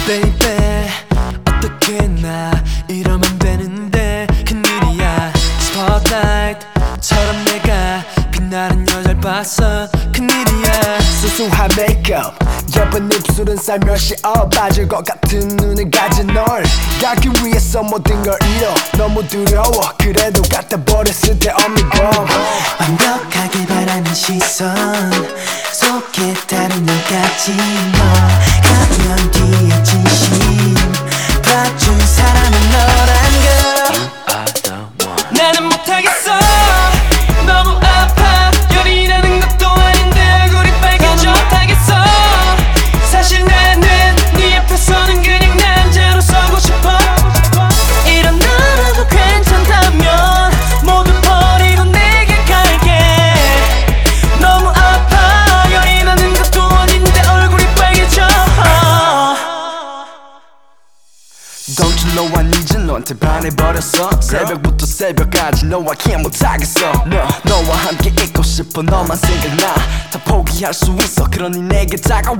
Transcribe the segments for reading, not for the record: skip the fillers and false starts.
baby 어떻게 나 이러면 되는데 큰일이야. 스포트라이트처럼 내가 빛나는 여자를 봤어. 큰일이야. 수수한 메이크업 예쁜 입술은 살며시 빠질 것 같은 눈을 가진 널 가기 위해서 모든 걸 잃어. 너무 두려워. 그래도 갖다 버려 쓸데없는 건 완벽하게 바라는 시선 속에 다른 너까지 너 가면 뒤에 진심 봐준 사람은 너란 걸 나는 못하겠어. 너무 아파. 열이 나는 것도 아닌데 얼굴이 빨개져. 못하겠어. 사실 나는 네 앞에서는 그냥 남자로 서고 싶어. 이런 나라도 괜찮다면 모두 버리고 내게 갈게. 너무 아파. 열이 나는 것도 아닌데 얼굴이 빨개져. Don't you know I need you. 너한테 반해버렸어. 새벽부터 새벽까지 너와 can't 못하겠어. 너와 함께 있고 싶어. 너만 생각나. 다 포기할 수 있어. 그러니 내게 다가와.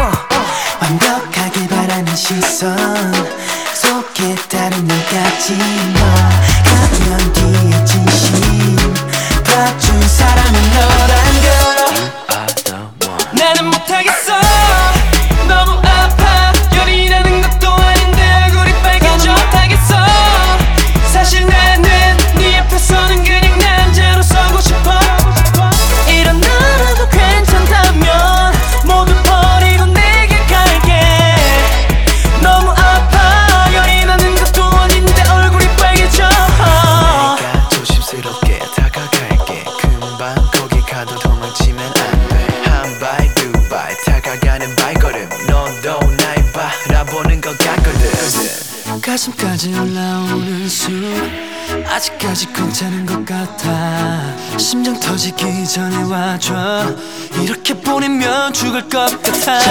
완벽하게 바라는 시선 속에 다른 너까지 너 가면 뒤에 진심 봐준 사람은 너란 걸 나는 못하겠어. 너무 아파. 열이 나는 것도 아닌데 얼굴이 빨개져. 못하겠어. 사실 나는 네 앞에서는 그냥 남자로 서고 싶어. 이런 나라도 괜찮다면 모두 버리고 내게 갈게. 너무 아파. 열이 나는 것도 아닌데 얼굴이 빨개져. 내가 조심스럽게 다가갈게. 금방 거기 가도 도망치면 안 돼. 한 발 두 발 다가가는 발걸음. 너도 날 바라보는 것 같거든. 가슴까지 올라오는 숨 아직까지 괜찮은 것 같아. 심장 터지기 전에 와줘. 이렇게 보내면 죽을 것 같아.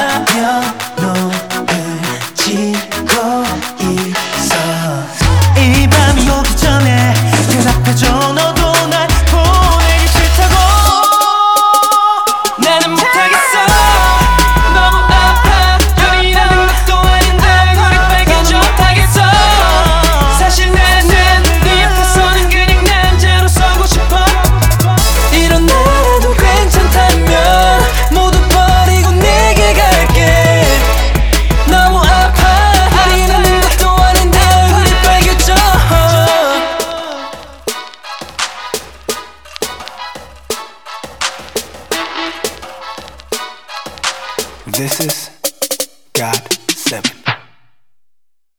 저녁노을 지고 있어. 이 밤이 오기 전에 대답해줘. 너도 날 보내기 싫다고. 나는 못하겠어. 너무 아파. 열이 나는 것도 아닌데 얼굴이 빨개져. 못하겠어. 사실 나는 네 앞에서는 그냥 남자로 서고 싶어. 이런 나라도 괜찮다면 모두 버리고 내게 갈게. 너무 아파. 열이 나는 것도 아닌데 얼굴이 빨개져. This is God 7.